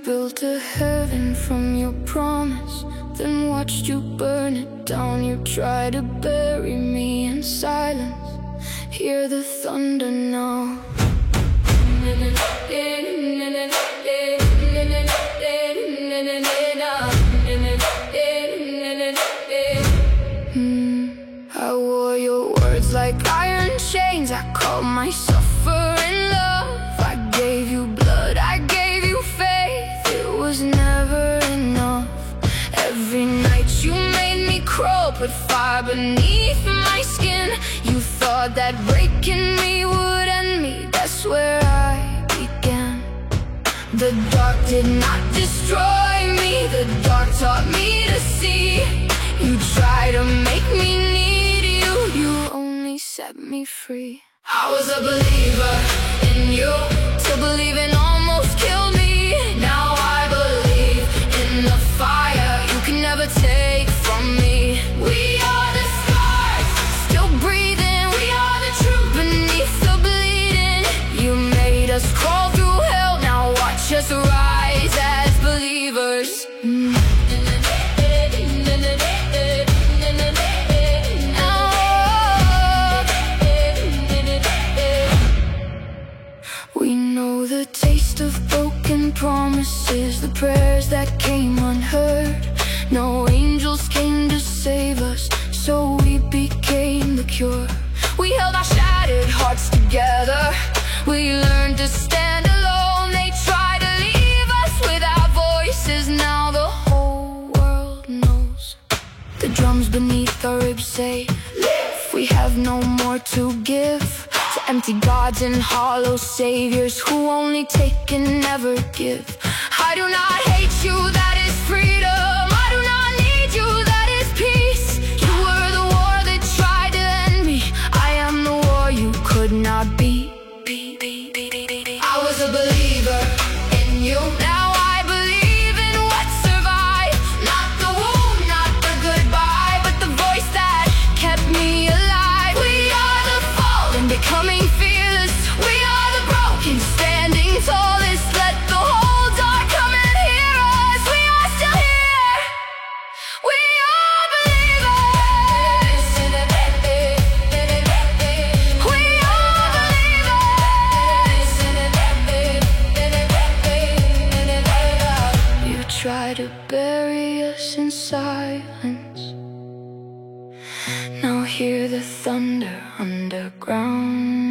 built a heaven from your promise, then watched you burn it down. You tried to bury me in silence. Hear the thunder now. I wore your words like iron chains. I called my suffering love. I gave you blood, I gave you faith. It was never enough. Every night you made me crawl, put fire beneath my skin. You thought that breaking me would end me. That's where I began. The dark did not destroy me. The dark taught me to see. You tried to make me need you. You only set me free. I was a believer in you, till believing almost killed me. Now I believe in the fire you can never take from me. We are the stars, still breathing. We are the truth beneath the bleeding. You made us crawl through hell, now watch us rise as believers. We know the taste of broken promises, the prayers that came unheard. No angels came to save us, so we became the cure. We held our shattered hearts together. We learned to stand alone. They tried to leave us without voices. Now the whole world knows. The drums beneath our ribs say, live. We have no more to give to empty gods and hollow saviors who only take and never give. I do not hate you, that is freedom. I do not need you, that is peace. You were the war that tried to end me. I am the war you could not be. I was a believer in you. Now I believe in what survived. Not the wound, not the goodbye, but the voice that kept me alive. We are the fallen, becoming fearless. We are the broken, standing tallest. Let the whole dark come and hear us. We are still here. We are believers. We are believers. You try to bury us in silence. Now hear the thunder underground.